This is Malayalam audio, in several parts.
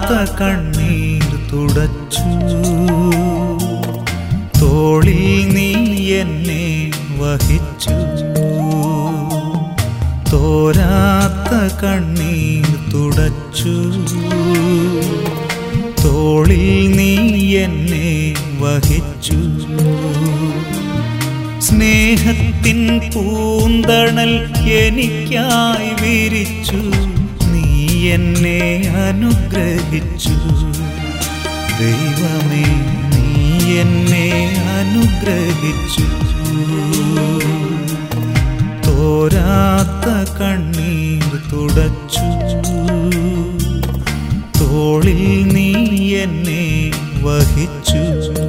തോരാത്ത കണ്ണീർ തുടച്ചു. തോളിൽ നീ എന്നെ വഹിച്ചു. തോരാത്ത കണ്ണീർ തുടച്ചു. തോളിൽ നീ എന്നെ വഹിച്ചു. സ്നേഹത്തിൻ പൂന്തണൽ എനിക്കായി വിരിച്ചു. നീ എന്നെ അനുഗ്രഹിച്ചു. ദൈവമേ, നീ എന്നെ അനുഗ്രഹിച്ചു. തോരാത്ത കണ്ണീർ തുടച്ചു. തോളിൽ നീ എന്നെ വഹിച്ചു.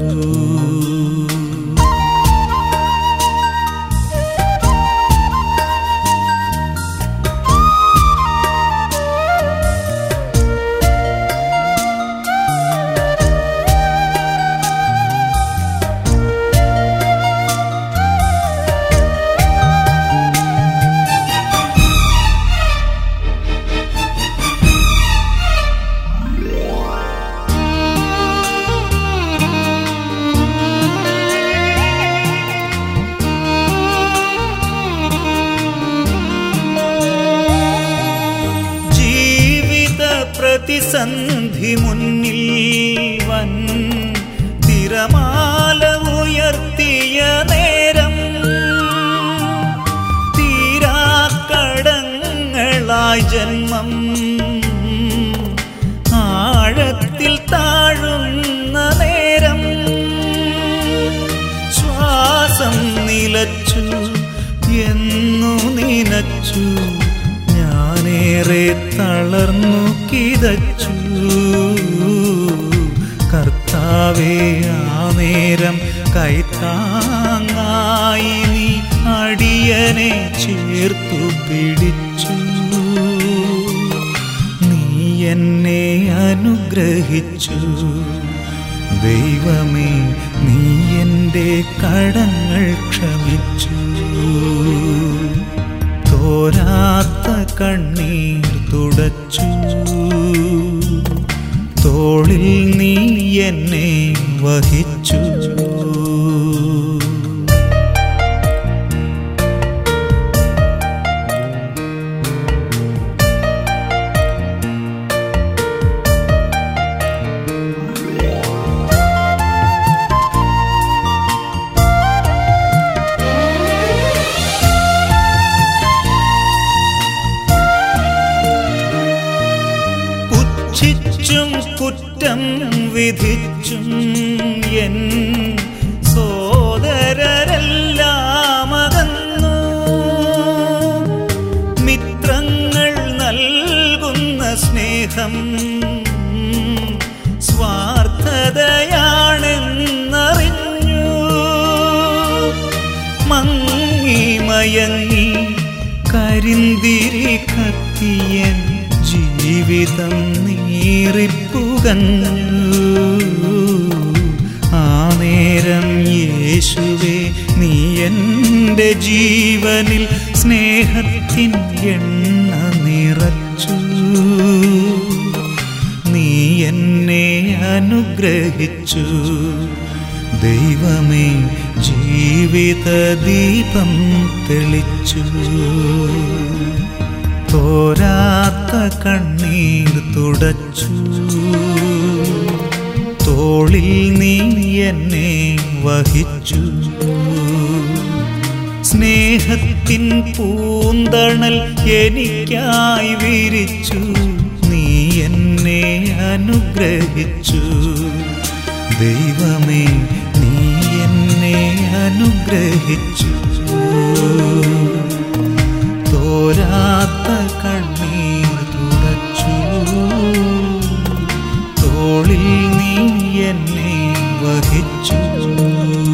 പ്രതിസന്ധി മുന്നിൽ വൻ തിരമാല ഉയർത്തിയ നേരം തീരാക്കടങ്ങളായി ജന്മം ആഴത്തിൽ താഴുന്ന നേരം ശ്വാസം നിലച്ചു എന്നു നിനച്ചു. ഞാനേറെ തളർന്നു കിതച്ചു. കർത്താവേ, ആ നേരം കൈത്താങ്ങായി നീ അടിയനെ ചേർത്തു പിടിച്ചു. നീ എന്നെ അനുഗ്രഹിച്ചു. ദൈവമേ, നീ എൻ്റെ കടങ്ങൾ ക്ഷമിച്ചു. തോരാത്ത കണ്ണീർ തുടച്ചു. തോളിൽ നീ എന്നെ വഹിച്ചു. ശിക്ഷിച്ചും കുറ്റം വിധിച്ചും എൻ സോദരരെല്ലാം അകന്നു. മിത്രങ്ങൾ നൽകുന്ന സ്നേഹം സ്വാർത്ഥതയാണെന്നറിഞ്ഞു. മങ്ങി മയങ്ങി കരിന്തിരി കത്തിയൻ ജീവിതം നീറിപ്പുകന്നു. ആ നേരം യേശുവേ, നീ എൻ്റെ ജീവനിൽ സ്നേഹത്തിൻ എണ്ണ നിറച്ചു. നീ എന്നെ അനുഗ്രഹിച്ചു. ദൈവമേ, ജീവിത ദീപം തെളിച്ചു. തോരാത്ത കണ്ണീർ തുടച്ചു. തോളിൽ നീ എന്നെ വഹിച്ചു. സ്നേഹത്തിൻ പൂന്തണൽ എനിക്കായി വിരിച്ചു. നീ എന്നെ അനുഗ്രഹിച്ചു. ദൈവമേ, നീ എന്നെ അനുഗ്രഹിച്ചു. തോരാത്ത കണ്ണീർ തുടച്ചു. തോളിൽ നീ എന്നെ വഹിച്ചു.